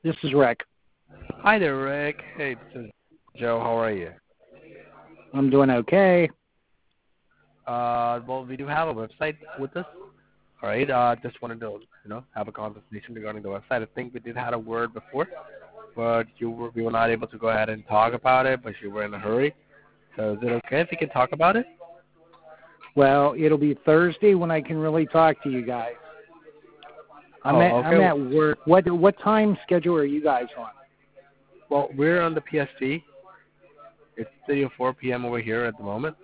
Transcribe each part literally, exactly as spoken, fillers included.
This is Rick. Hi there, Rick. Hey, this is Joe. How are you? I'm doing okay. Uh, well, we do have a website with us. All right. Uh, just wanted to, you know, have a conversation regarding the website. I think we did had a word before, but you were we were not able to go ahead and talk about it, but you were in a hurry. So is it okay if we can talk about it? Well, it'll be Thursday when I can really talk to you guys. I'm Oh, at okay. I'm at work. What what time schedule are you guys on? Well, we're on the P S T. It's three or four p m over here at the moment.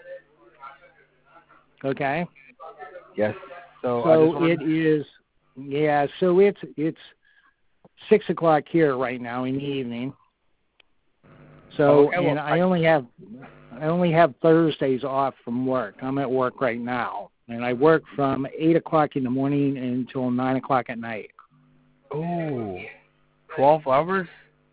Okay. Yes. So I just So wanted. it is. Yeah. So it's it's six o'clock here right now in the evening. Oh, So okay. Well, and I only have I only have Thursdays off from work. I'm at work right now, and I work from eight o'clock in the morning until nine o'clock at night. oh, twelve hours.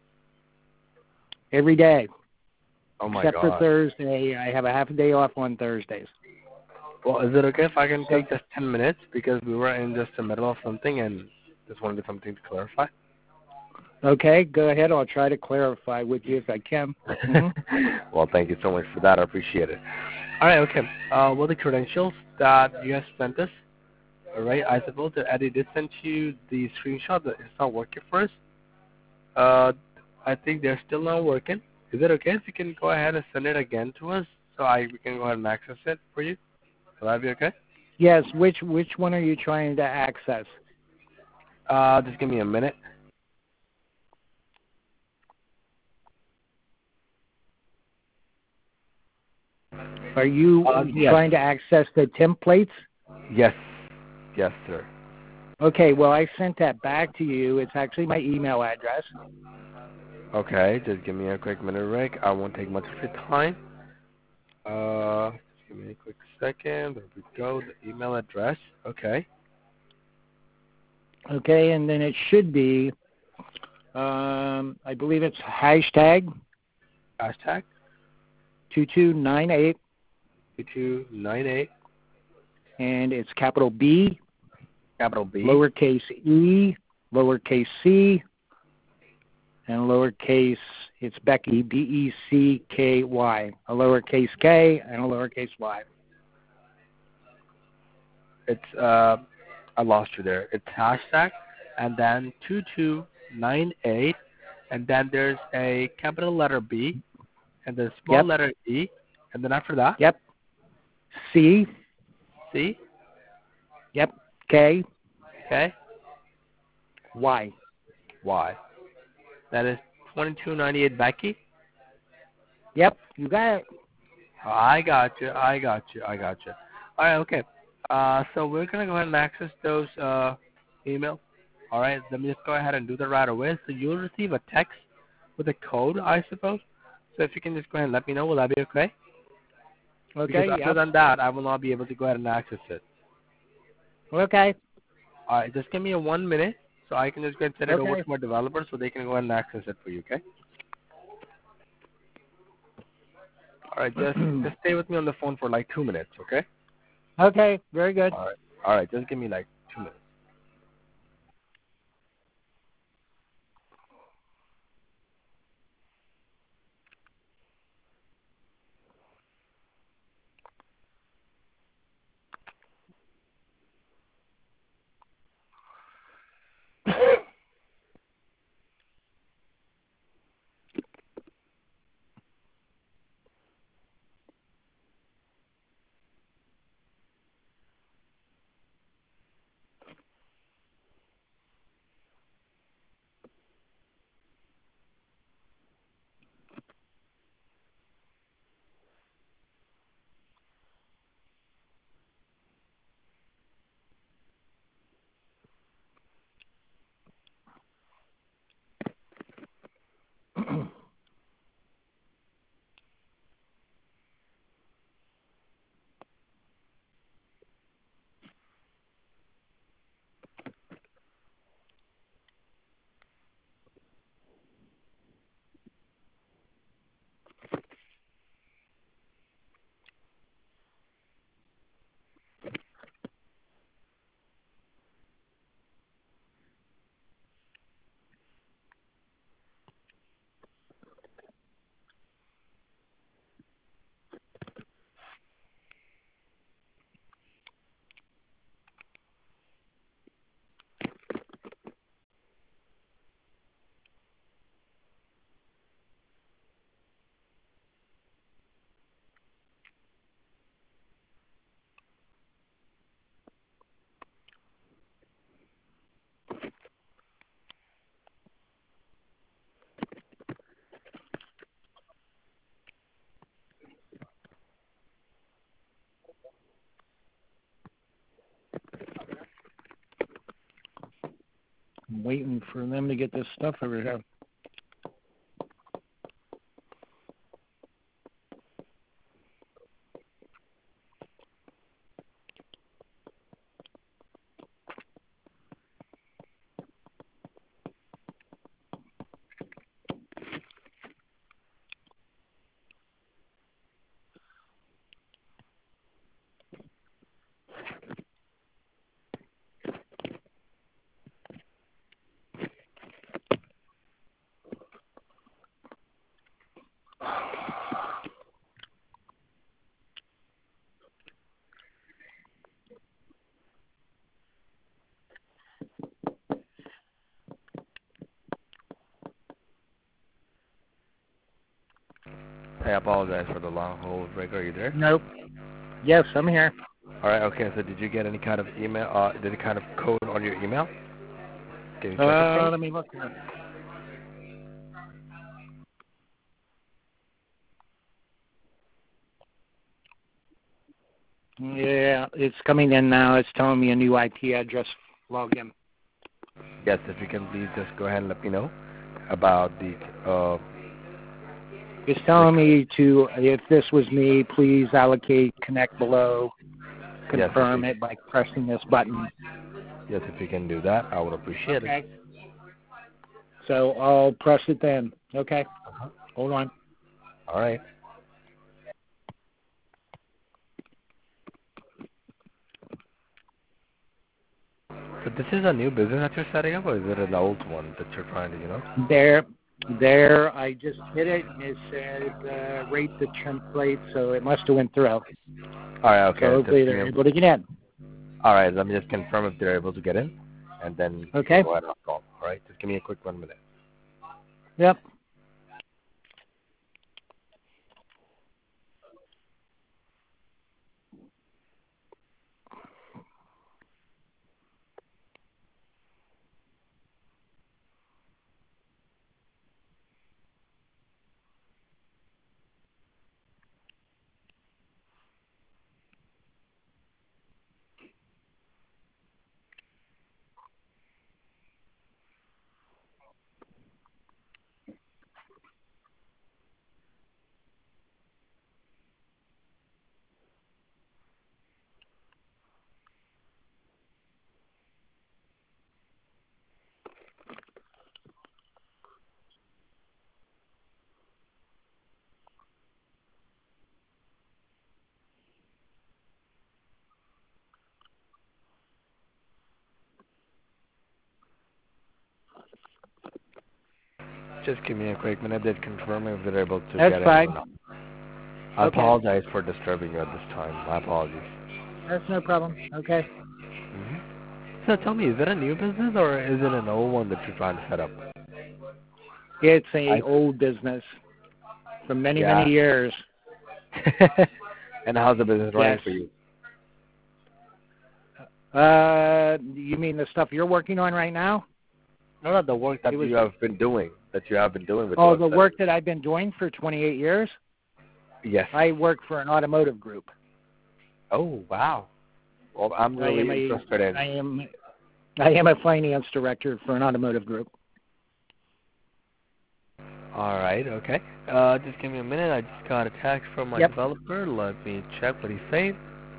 Every day. Oh my Except for God. Thursday. I have a half a day off on Thursdays. Well, is it okay if I can So, take just ten minutes because we were in just the middle of something and just wanted something to clarify? okay, go ahead. I'll try to clarify with you if I can. Mm-hmm. Well, thank you so much for that. I appreciate it. All right, okay. Uh, well, the credentials that you guys sent us, all right, I suppose that Eddie did send you the screenshot that it's not working for us. Uh, I think they're still not working. Is it okay if you can go ahead and send it again to us so I we can go ahead and access it for you? Will that be okay? Yes, which which one are you trying to access? Uh, just give me a minute. Are you Uh, yes. trying to access the templates? Yes. Yes, sir. Okay, well, I sent that back to you. It's actually my email address. Okay, just give me a quick minute, Rick. I won't take much of your time. Uh, just give me a quick second. There we go. The email address. Okay. Okay, and then it should be, um, I believe it's hashtag Hashtag two two nine eight, two two nine eight, and it's capital B, capital B, lowercase e, lowercase c, and lowercase, it's Becky, B E C K Y, a lowercase k and a lowercase y. It's, uh, I lost you there. It's hashtag and then two two nine eight, and then there's a capital letter B and then small Yep, letter E, and then after that, yep, C, C, yep, K, okay, Y. Y. That is twenty-two ninety-eight Becky. Yep, you got it. I got you. I got you. I got you. All right. Okay. Uh, so we're gonna go ahead and access those uh, emails. All right. Let me just go ahead and do that right away. So you'll receive a text with a code, I suppose. So if you can just go ahead and let me know, will that be okay? Because Okay, other yep. than that, I will not be able to go ahead and access it. Okay, All right. Just give me a one minute, so I can just go ahead and send it over okay. to my developers, so they can go ahead and access it for you. Okay. All right. Just just stay with me on the phone for like two minutes. Okay. Okay, very good. All right. All right. Just give me like two minutes. I'm waiting for them to get this stuff over here. I apologize for the long hold. Rick, are you there? Nope. Yes, I'm here. All right, okay. So did you get any kind of email, uh, any kind of code on your email? Can you check it for Uh, me? let me look here. Yeah, it's coming in now. It's telling me a new I P address login. Yes, if you can please just go ahead and let me know about the, uh, It's telling me to, if this was me, please allocate connect below, yes, confirm if you, it by pressing this button. yes, if you can do that, I would appreciate Okay. it. So I'll press it then. Okay. Uh-huh. Hold on. All right. So this is a new business that you're setting up, or is it an old one that you're trying to, you know? There, there, I just hit it and it said uh, rate the template, so it must have went through. All right, okay. So hopefully Just they're give me able to get in. a, all right, let me just confirm if they're able to get in, and then Okay. go ahead and call. All right, just give me a quick one minute. Yep. Just give me a quick minute. They're confirming if they're able to That's get in fine. or not. I Okay. apologize for disturbing you at this time. My apologies. That's no problem. Okay. Mm-hmm. So tell me, is it a new business or is it an old one that you're trying to set up? It's a I, old business for many, yeah. many years. And how's the business running Yes. for you? Uh, you mean the stuff you're working on right now? No, not the work that It was, you have been doing, that you have been doing with oh, the the website. work that I've been doing for twenty-eight years? Yes. I work for an automotive group. Oh, wow. Well, I'm I am really a, interested in. I am, I am a finance director for an automotive group. All right, okay. Uh, just give me a minute. I just got a text from my Yep. developer. Let me check what he's saying.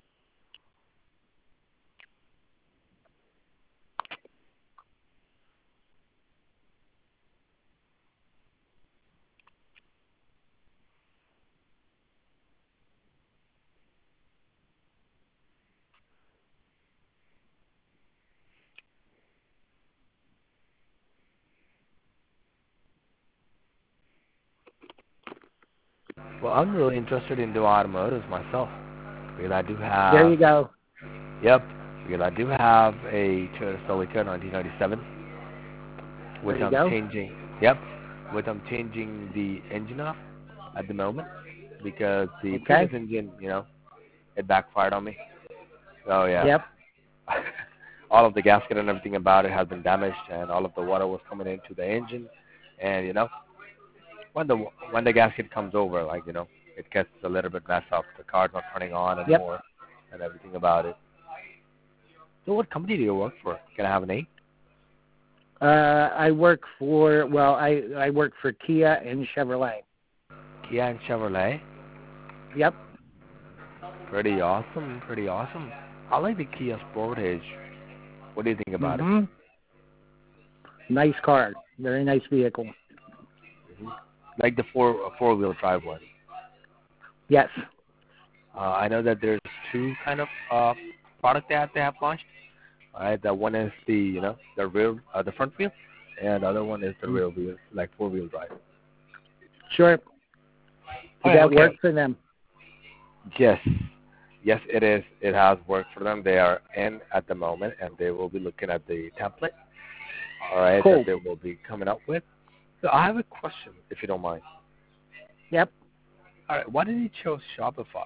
Well, I'm really interested in doing automotives myself. Because I do have. There you go. Yep. Because I do have a Toyota Celica nineteen ninety-seven, which There you I'm go. changing. Yep. Which I'm changing the engine off at the moment because the Okay. previous engine, you know, it backfired on me. Oh yeah. Yep. All of the gasket and everything about it has been damaged, and all of the water was coming into the engine, and you know, when the when the gasket comes over, like you know, it gets a little bit messed up. The car's not turning on Yep. anymore, and everything about it. So, what company do you work for? Can I have a name? Uh, I work for, well, I, I work for Kia and Chevrolet. Kia and Chevrolet? Yep. Pretty awesome, pretty awesome. I like the Kia Sportage. What do you think about mm-hmm. it? Nice car. Very nice vehicle. Mm-hmm. Like the four four wheel drive one. Yes. Uh, I know that there's two kind of uh, product that they have launched. Right, that one is the you know the rear uh, the front wheel, and the other one is the rear wheel, like four wheel drive. Sure. Did right, that okay. work for them? Yes, yes, it is. It has worked for them. They are in at the moment, and they will be looking at the template. All right, cool. that they will be coming up with. So I have a question, if you don't mind. Yep. All right, why did you choose Shopify?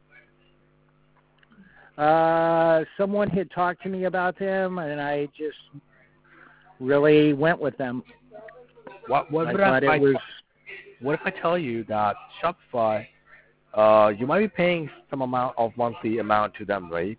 Uh, someone had talked to me about them, and I just really went with them. What, what I would thought I, it was. What if I tell you that Shopify, uh, you might be paying some amount of monthly amount to them, right?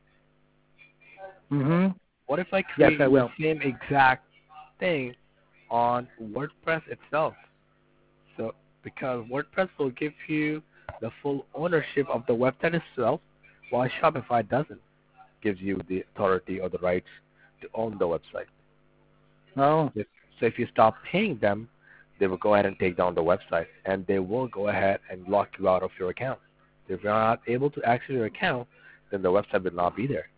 Mm-hmm. What if I create yes, I will. the same exact thing on WordPress itself? So, because WordPress will give you the full ownership of the website itself, while Shopify doesn't. Gives you the authority or the rights to own the website. Oh. So if you stop paying them, they will go ahead and take down the website, and they will go ahead and lock you out of your account. If you're not able to access your account, then the website will not be there.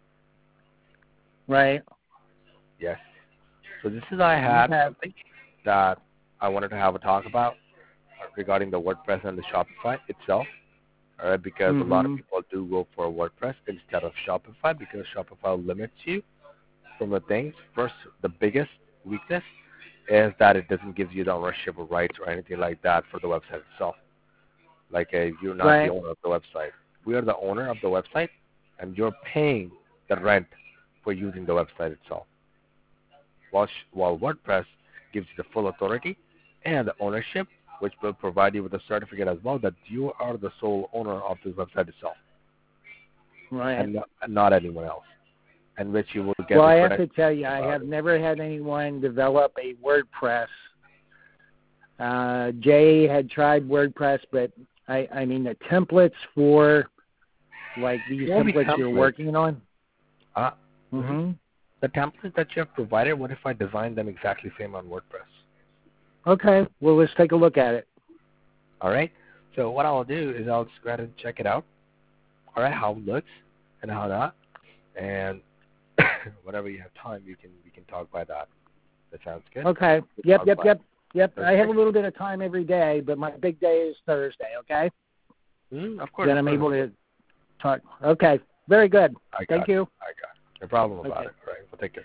Right. Yes. So this is I had okay. something that I wanted to have a talk about regarding the WordPress and the Shopify itself. All right, because mm-hmm. a lot of people do go for WordPress instead of Shopify because Shopify limits you from the things. First, the biggest weakness is that it doesn't give you the ownership or rights or anything like that for the website itself. Like uh, you're not right. the owner of the website. We are the owner of the website, and you're paying the rent for using the website itself. While, while WordPress gives you the full authority and the ownership, which will provide you with a certificate as well that you are the sole owner of the website itself. Right. And not, and not anyone else. And which you will get. Well, I have to tell you, I have it. never had anyone develop a WordPress. Uh, Jay had tried WordPress, but I, I mean the templates for like these templates, templates you're working on. Uh, mm-hmm. The templates that you have provided, what if I design them exactly same on WordPress? Okay, well, let's take a look at it. All right. So what I'll do is I'll just go ahead and check it out. All right, how it looks and how not, and whenever you have time, you can we can talk by that. That sounds good. Okay. We'll yep. Yep. Yep. Yep. Thursday. I have a little bit of time every day, but my big day is Thursday. Okay. Mm, of course. Then of I'm course. able to talk. Okay. Very good. I Thank got you. It. I got it. No problem about okay. it. All right. Well, take care.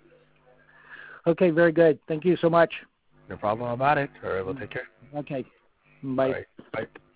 Okay. Very good. Thank you so much. No problem about it. All right. Well, take care. Okay. Bye. All right. Bye.